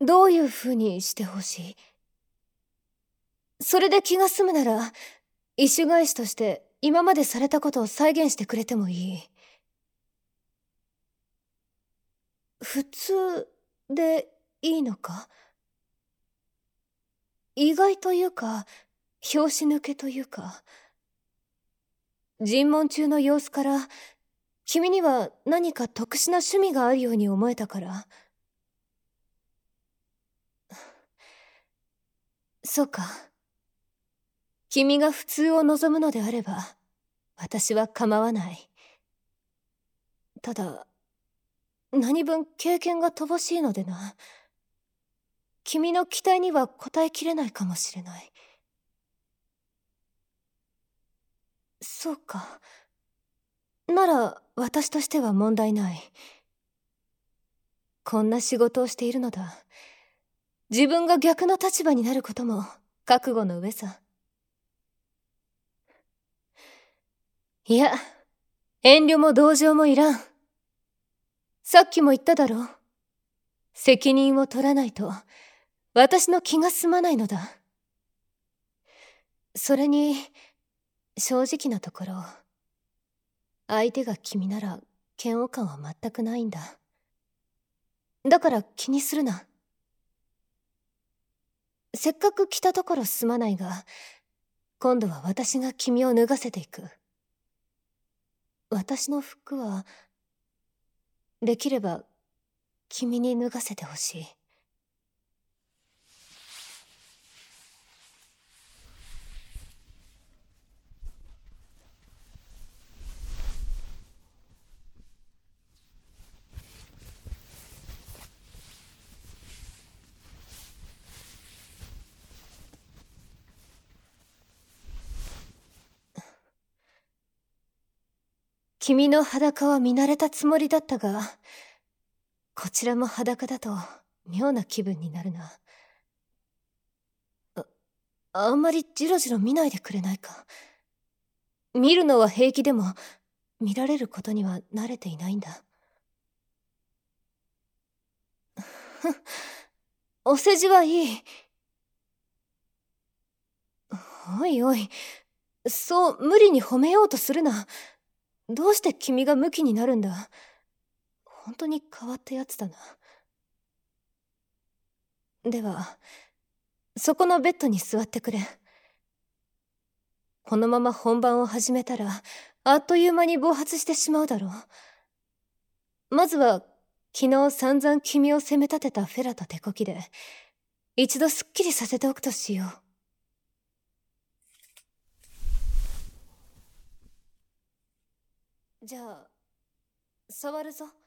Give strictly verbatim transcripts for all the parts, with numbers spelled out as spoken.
どういう風にしてほしい？それで気が済むなら、意趣返しとして今までされたことを再現してくれてもいい。普通でいいのか？意外というか、拍子抜けというか。尋問中の様子から、君には何か特殊な趣味があるように思えたから。そうか。君が普通を望むのであれば、私は構わない。ただ、何分経験が乏しいのでな。君の期待には応えきれないかもしれない。そうか。なら、私としては問題ない。こんな仕事をしているのだ。自分が逆の立場になることも覚悟の上さ。いや、遠慮も同情もいらん。さっきも言っただろう。責任を取らないと、私の気が済まないのだ。それに、正直なところ、相手が君なら嫌悪感は全くないんだ。だから気にするな。せっかく来たところすまないが、今度は私が君を脱がせていく。私の服は、できれば君に脱がせてほしい。君の裸は見慣れたつもりだったが、こちらも裸だと妙な気分になるな。あ、あんまりジロジロ見ないでくれないか。見るのは平気でも、見られることには慣れていないんだ。お世辞はいい。おいおい、そう無理に褒めようとするな。どうして君がムキになるんだ。本当に変わったやつだな。では、そこのベッドに座ってくれ。このまま本番を始めたら、あっという間に暴発してしまうだろう。まずは、昨日散々君を責め立てたフェラと手こきで、一度すっきりさせておくとしよう。じゃあ、触るぞ。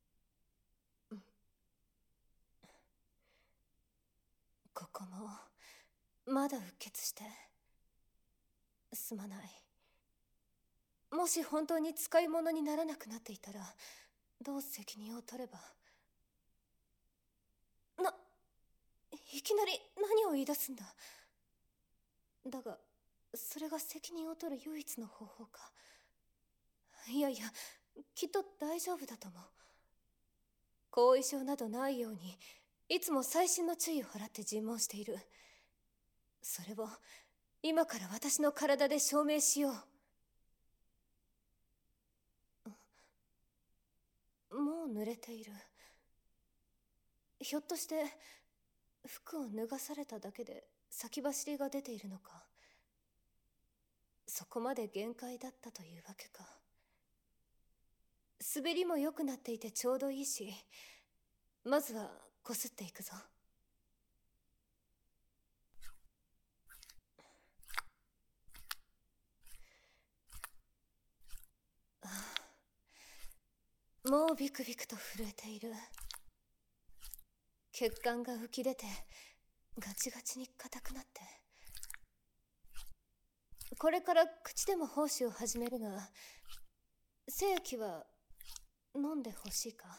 ここも、まだうっ血して。すまない。もし本当に使い物にならなくなっていたら、どう責任を取れば。な、いきなり何を言い出すんだ。だが、それが責任を取る唯一の方法か。いやいや、きっと大丈夫だと思う。後遺症などないように、いつも細心の注意を払って尋問している。それを、今から私の体で証明しよう。もう濡れている。ひょっとして、服を脱がされただけで先走りが出ているのか。そこまで限界だったというわけか。滑りも良くなっていてちょうどいいし、まずはこすっていくぞ。ああ、もうビクビクと震えている。血管が浮き出てガチガチに硬くなって。これから口でも奉仕を始めるが、精液は飲んでほしいか。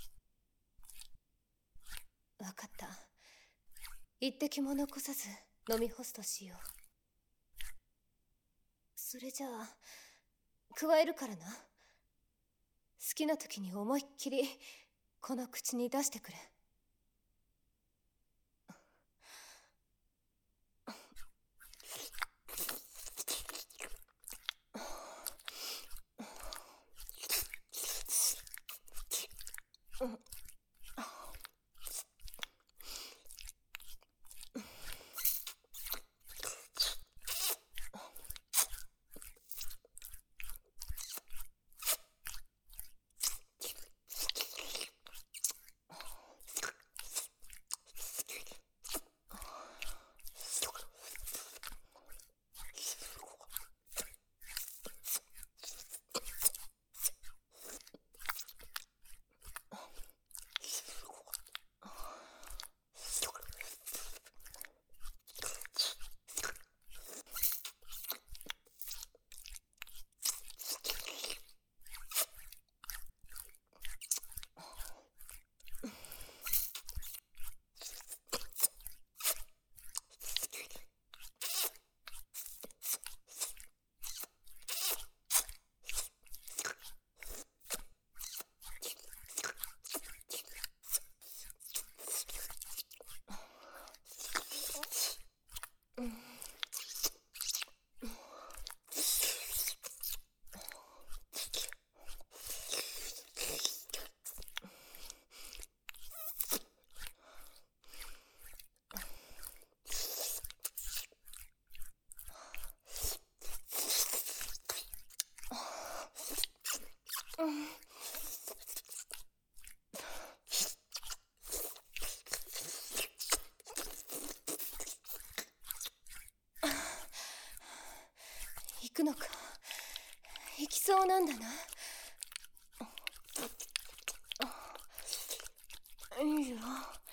わかった。一滴も残さず飲み干すとしよう。それじゃあ加えるからな。好きな時に思いっきりこの口に出してくれ。 くのか。行きそうなんだな。いいよ。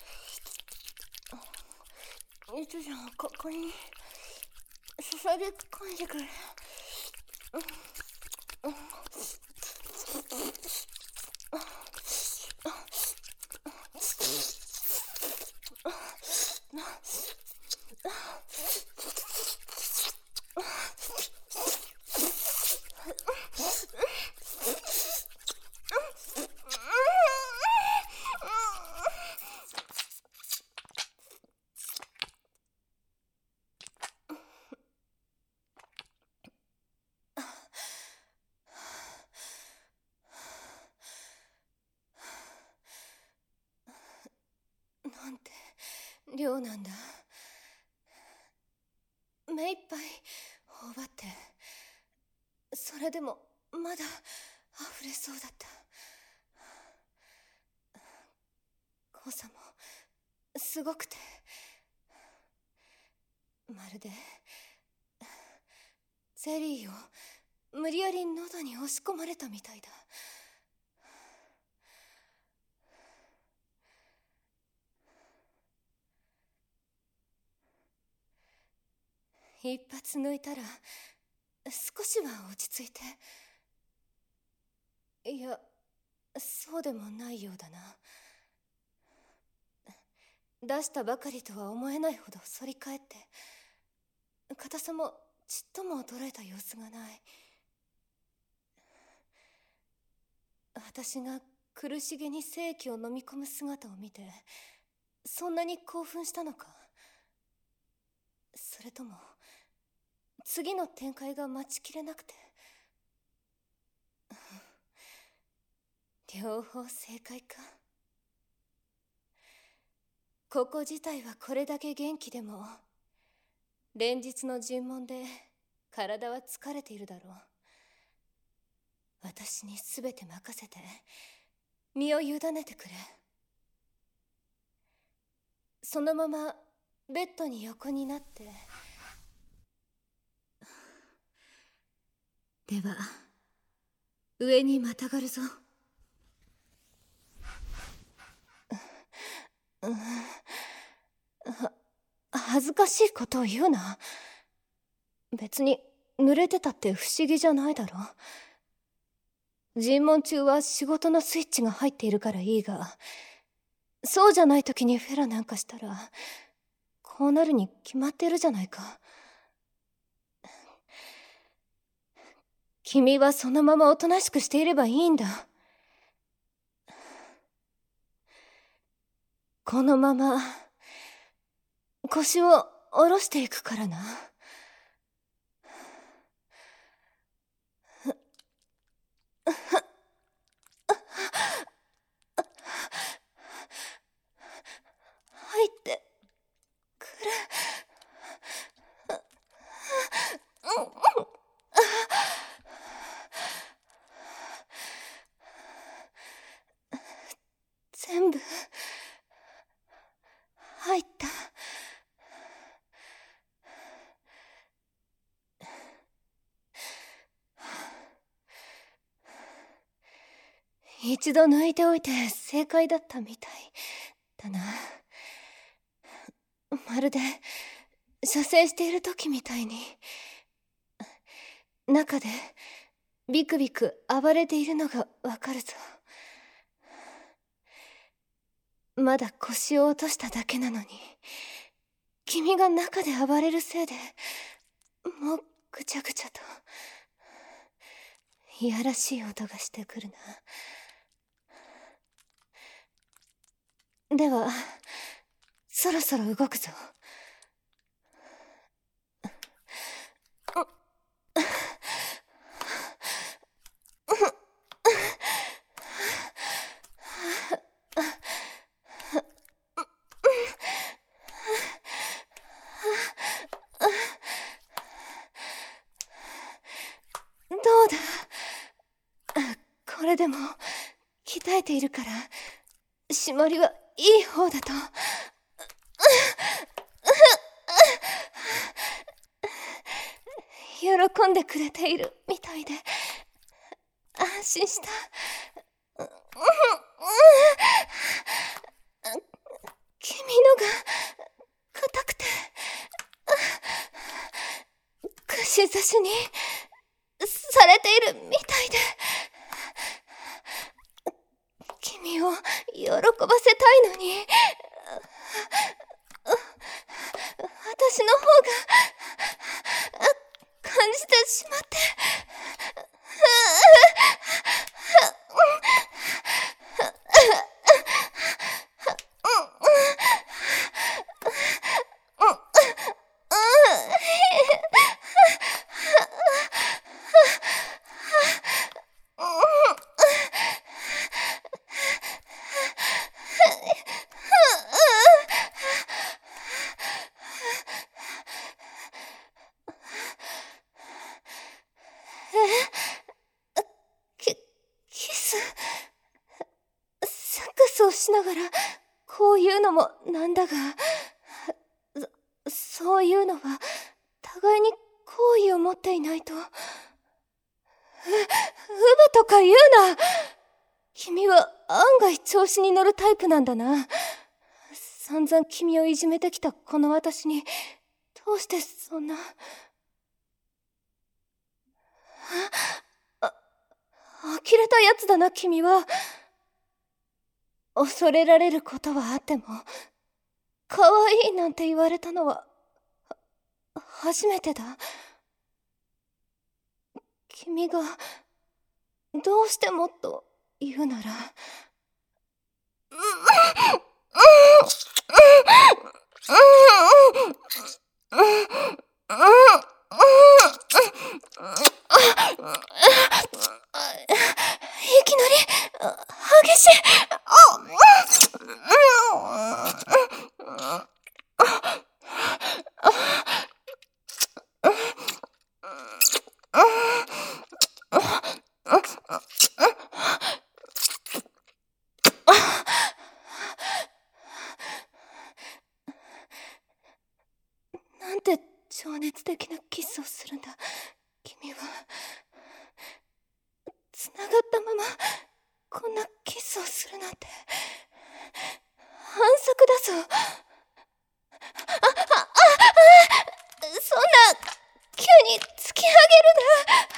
いつじゃん、ここに注ぎ込んでくれ。なんて量なんだ。目いっぱい頬張って、それでもまだ溢れそうだった。濃さもすごくて、まるでゼリーを無理やり喉に押し込まれたみたいだ。一発抜いたら少しは落ち着いて、いや、そうでもないようだな。出したばかりとは思えないほど反り返って、硬さもちっとも衰えた様子がない。私が苦しげに精液を飲み込む姿を見て、そんなに興奮したのか。それとも次の展開が待ちきれなくて。両方正解か。ここ自体はこれだけ元気でも、連日の尋問で体は疲れているだろう。私に全て任せて身を委ねてくれ。そのままベッドに横になって。では上にまたがるぞ。うん、は恥ずかしいことを言うな。別に濡れてたって不思議じゃないだろ。尋問中は仕事のスイッチが入っているからいいが、そうじゃない時にフェラなんかしたらこうなるに決まってるじゃないか。君はそのままおとなしくしていればいいんだ。このまま腰を下ろしていくからな。入ってくれ。全部入った。一度抜いておいて正解だったみたいだな。まるで射精している時みたいに、中でビクビク暴れているのがわかるぞ。まだ腰を落としただけなのに、君が中で暴れるせいでもうぐちゃぐちゃといやらしい音がしてくるな。ではそろそろ動くぞ。どうだ、これでも鍛えているから締まりはいい方だと。許喜んでくれているみたいで安心した。君のが硬くて串刺しにされているみたいで、君を喜ばせたいのに私の方が感じてしまって。をしながらこういうのもなんだが、そそういうのは互いに好意を持っていないと。う、うぶとか言うな。君は案外調子に乗るタイプなんだな。散々君をいじめてきたこの私にどうしてそんな。あ、呆れたやつだな君は。恐れられることはあっても可愛いなんて言われたのは初めてだ。君がどうしてもと言うなら。いきなり激しい。なんて情熱的なキスをするんだ君は。つながったままこんなキスをするなんて反則だぞ。あ、あ、あ、あ、そんな急に突き上げるな。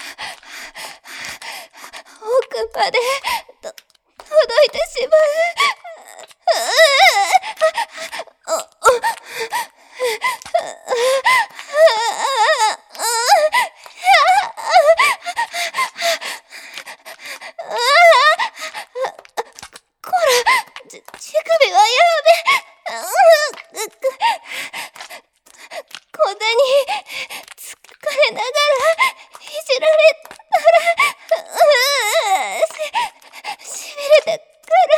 奥までと届いてしまう。こら、じ乳首はやめ。こんなに疲れながらいじられたらし、しびれてくる。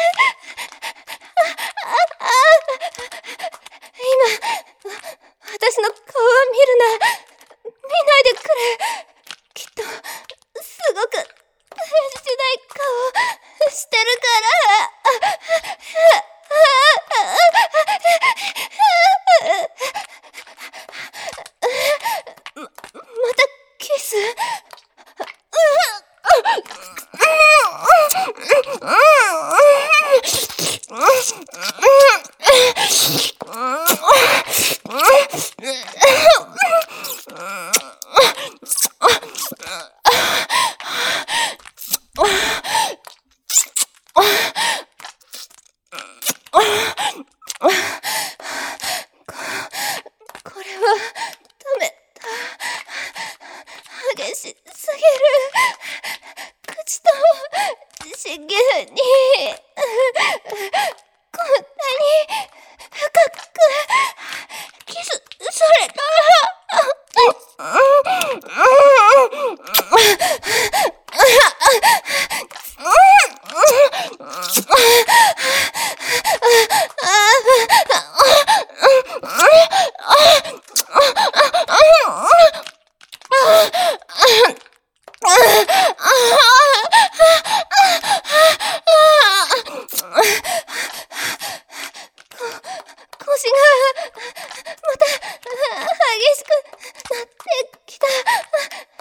今私の顔を見るな。見ないでくれ。きっとすごく大事ない顔してるから。ま、またキス？これはダメだ。激しすぎる。口と真剣にこんなに深くキスされたら。腰がまた激しくなってきた。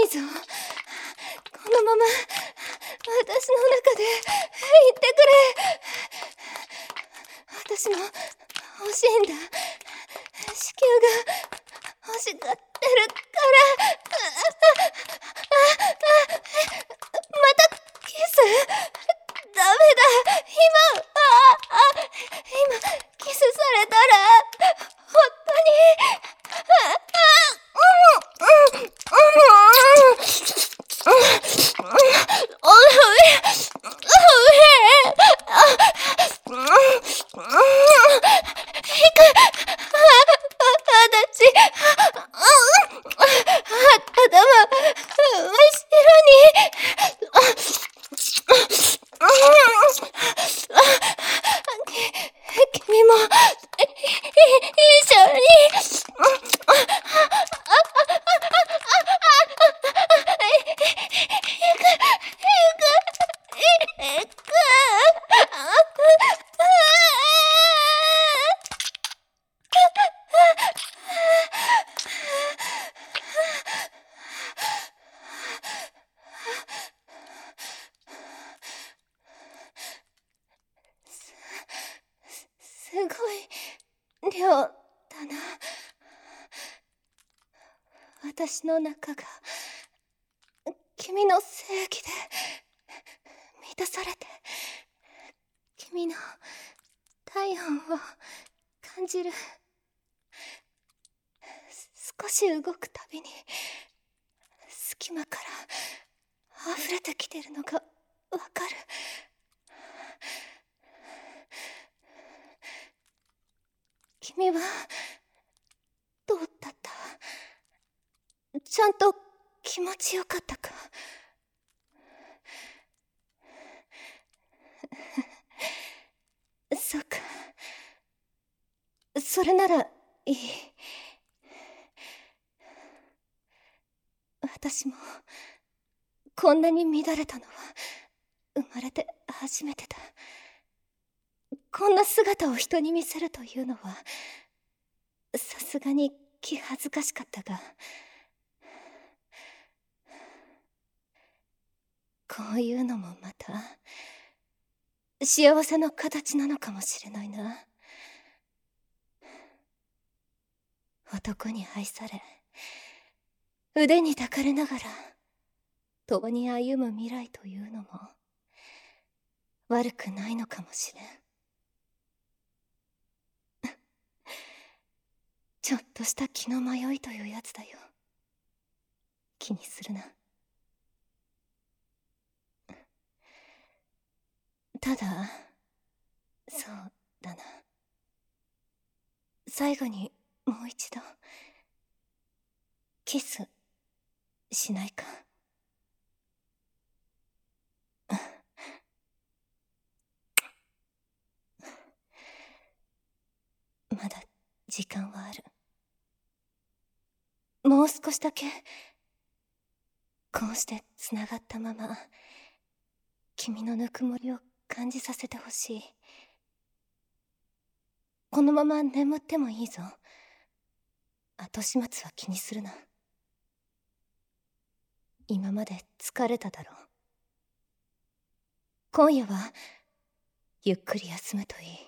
いぞ。このまま私の中でいってくれ。私も欲しいんだ。子宮が欲しがってるから。またキス。ダメだ。今ああ今キスされたら本当に君も一緒にすごい量だな。私の中が君の正義で満たされて、君の体温を感じる。少し動くたびに隙間から溢れてきてるのがわかる。君はどうだった？ちゃんと気持ちよかったか？そっか。それならいい。私もこんなに乱れたのは生まれて初めてだ。こんな姿を人に見せるというのはさすがに気恥ずかしかったが、こういうのもまた幸せの形なのかもしれないな。男に愛され腕に抱かれながら共に歩む未来というのも悪くないのかもしれん。ちょっとした気の迷いというやつだよ。気にするな。ただ、そうだな。最後にもう一度キスしないか？まだ時間はある。もう少しだけこうしてつながったまま君のぬくもりを感じさせてほしい。このまま眠ってもいいぞ。後始末は気にするな。今まで疲れただろう。今夜はゆっくり休むといい。